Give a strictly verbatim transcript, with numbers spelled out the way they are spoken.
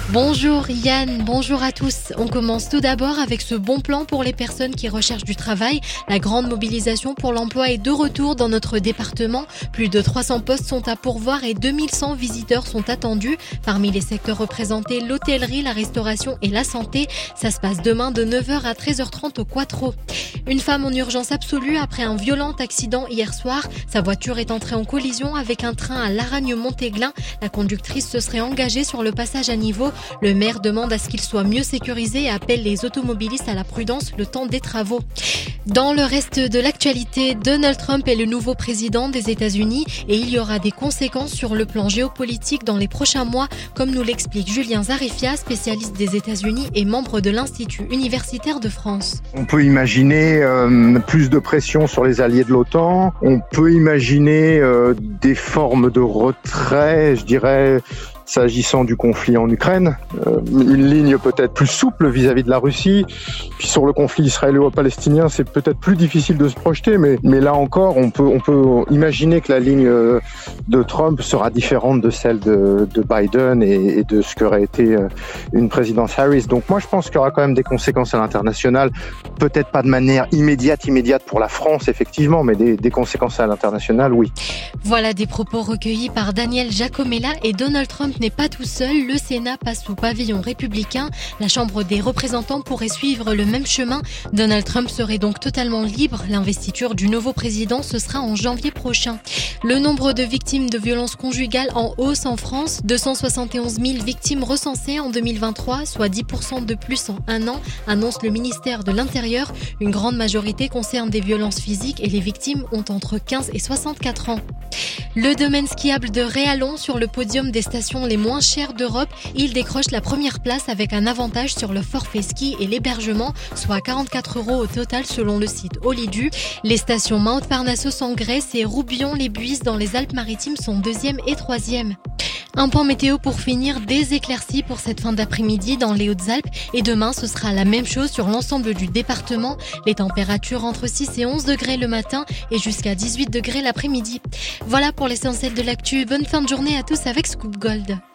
Bonjour Yann, bonjour à tous. On commence tout d'abord avec ce bon plan pour les personnes qui recherchent du travail. La grande mobilisation pour l'emploi est de retour dans notre département. Plus de trois cents postes sont à pourvoir et deux mille cent visiteurs sont attendus. Parmi les secteurs représentés, l'hôtellerie, la restauration et la santé. Ça se passe demain de neuf heures à treize heures trente au Quattro. Une femme en urgence absolue après un violent accident hier soir. Sa voiture est entrée en collision avec un train à Laragne-Montéglin. La conductrice se serait engagée sur le passage à niveau. Le maire demande à ce qu'il soit mieux sécurisé et appelle les automobilistes à la prudence le temps des travaux. Dans le reste de l'actualité, Donald Trump est le nouveau président des États-Unis et il y aura des conséquences sur le plan géopolitique dans les prochains mois, comme nous l'explique Julien Zarefia, spécialiste des États-Unis et membre de l'Institut universitaire de France. On peut imaginer euh, plus de pression sur les alliés de l'OTAN. On peut imaginer euh, des formes de retrait, je dirais, s'agissant du conflit en Ukraine, euh, une ligne peut-être plus souple vis-à-vis de la Russie. Puis sur le conflit israélo-palestinien, c'est peut-être plus difficile de se projeter, mais, mais là encore, on peut, on peut imaginer que la ligne de Trump sera différente de celle de, de Biden et, et de ce qu'aurait été une présidence Harris. Donc moi, je pense qu'il y aura quand même des conséquences à l'international, peut-être pas de manière immédiate, immédiate pour la France, effectivement, mais des, des conséquences à l'international, oui. Voilà des propos recueillis par Daniel Giacomelli et Donald Trump n'est pas tout seul, le Sénat passe sous pavillon républicain. La Chambre des représentants pourrait suivre le même chemin. Donald Trump serait donc totalement libre. L'investiture du nouveau président, ce sera en janvier prochain. Le nombre de victimes de violences conjugales en hausse en France, deux cent soixante et onze mille victimes recensées en deux mille vingt-trois, soit dix pour cent de plus en un an, annonce le ministère de l'Intérieur. Une grande majorité concerne des violences physiques et les victimes ont entre quinze et soixante-quatre ans. Le domaine skiable de Réalon sur le podium des stations les moins chères d'Europe, il décroche la première place avec un avantage sur le forfait ski et l'hébergement, soit quarante-quatre euros au total selon le site Holidu. Les stations Mount Parnassus en Grèce et Roubion-les-Buisses dans les Alpes-Maritimes sont deuxième et troisième. Un point météo pour finir, des éclaircies pour cette fin d'après-midi dans les Hautes-Alpes et demain ce sera la même chose sur l'ensemble du département. Les températures entre six et onze degrés le matin et jusqu'à dix-huit degrés l'après-midi. Voilà pour l'essentiel de l'actu. Bonne fin de journée à tous avec Scoop Gold.